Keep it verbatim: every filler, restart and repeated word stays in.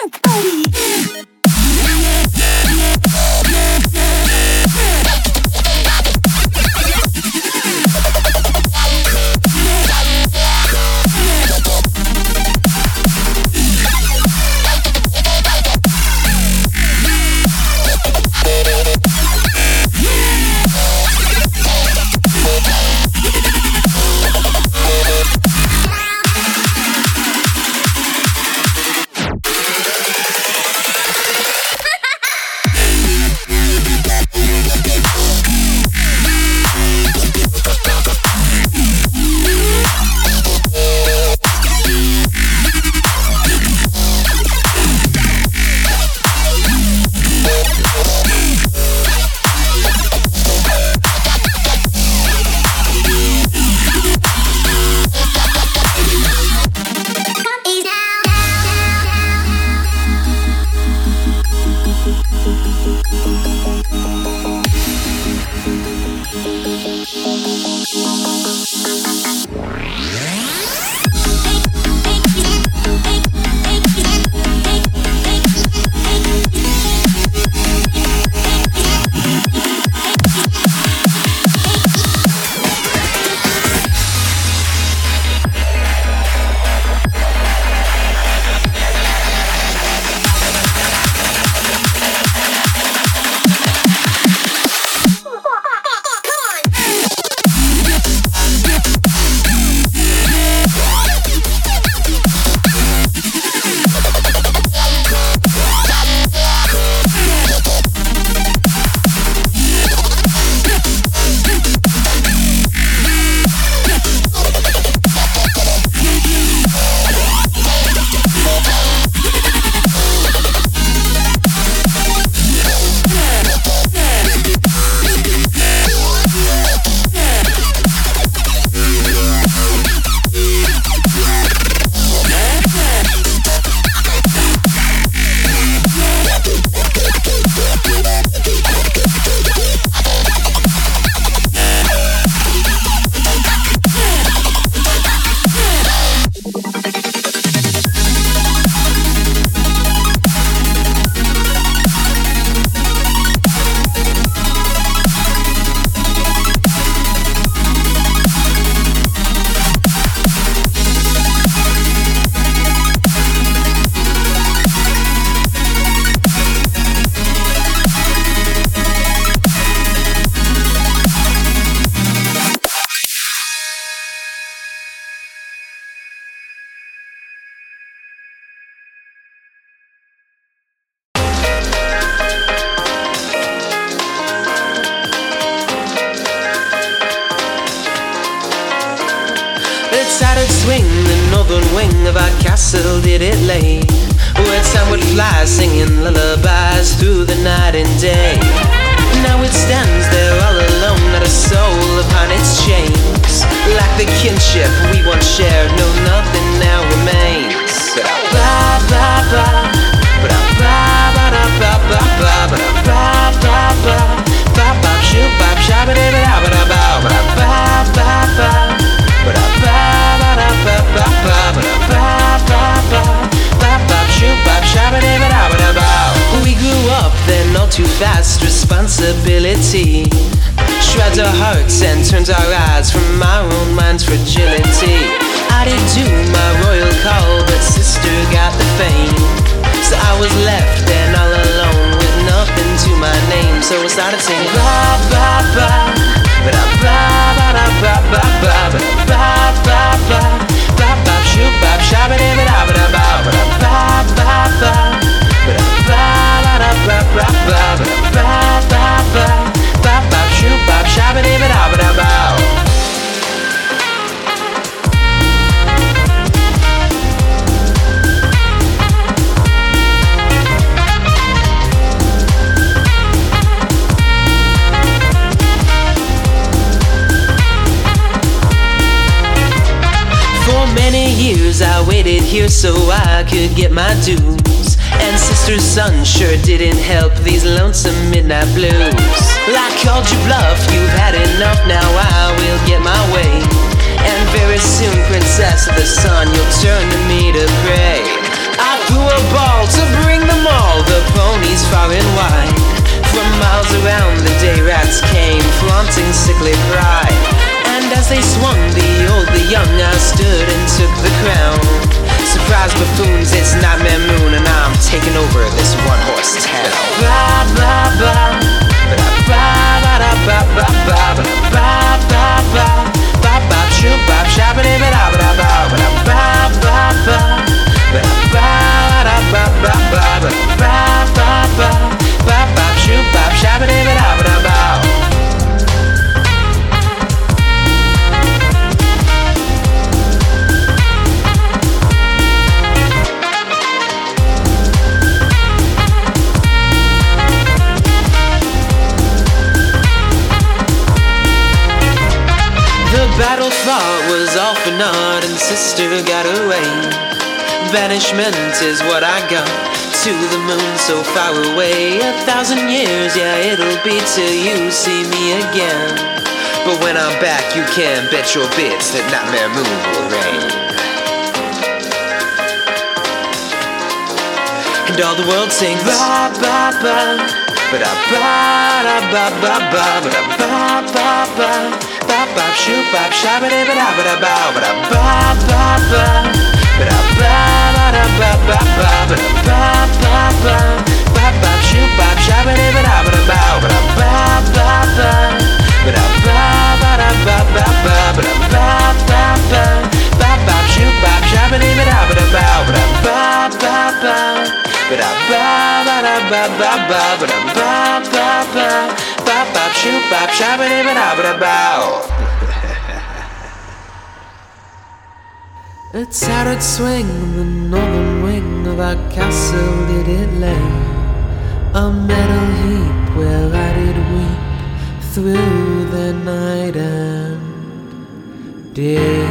swing, the northern wing of our castle did it lay, where time would fly singing lullabies through the night and day. Now it stands there all alone, not a soul upon its chains. Like the kinship we once shared, no, nothing now remains. Ba ba ba, ba ba ba ba ba ba ba ba ba ba ba ba ba shoot ba shabba da ba ba ba ba ba ba ba ba ba ba ba ba ba ba ba shoot ba shabba da ba ba ba. We grew up then all too fast, responsibility shreds our hearts and turns our eyes from our own mind's fragility. I did do my royal call, but sister got the fame, so I was left and all alone with nothing to my name. So I started singing ba ba ba ba ba ba ba ba ba ba ba ba ba ba ba shoot ba shabba da ba ba ba ba ba ba ba ba ba ba ba ba ba ba shoot ba shabba da ba ba ba. For many years I waited here so I could get my dues, and sister's son sure didn't help these lonesome midnight blues. Like called you bluff, you've had enough, now I will get my way. And very soon, princess of the sun, you'll turn to me to pray. I threw a ball to far and wide. From miles around the day rats came, flaunting sickly pride. And as they swung the old, the young, I stood and took the crown. Surprise buffoons, it's Nightmare Moon, and I'm taking over this one-horse town. Ba ba ba, ba ba ba ba ba ba ba ba ba ba ba ba shoop bop shabba ba ba ba ba ba ba ba ba ba ba ba ba ba ba ba ba shoop bop shabba ba ba ba ba. The battle fought was all for naught, and sister got away. Banishment is what I got, to the moon so far away. A thousand years, yeah, it'll be till you see me again. But when I'm back, you can bet your bits that Nightmare Moon will reign. And all the world sings ba ba ba, ba da ba da ba ba ba, ba da ba ba ba. Bop bop shoop bop shabba da ba da ba da ba ba da ba ba ba ba da ba ba da ba ba ba ba da ba ba ba bop bop shoop bop shabba da ba da ba da ba ba da ba ba ba ba da ba ba da ba ba ba ba da ba ba ba bop bop shoop bop shabba da ba da ba da ba ba da ba ba ba ba da ba ba da ba ba ba ba da ba ba ba bop bop shoop bop shabba da ba da ba da ba. A turret swing, the northern wing of our castle did it lay. A metal heap where I did weep through the night and day.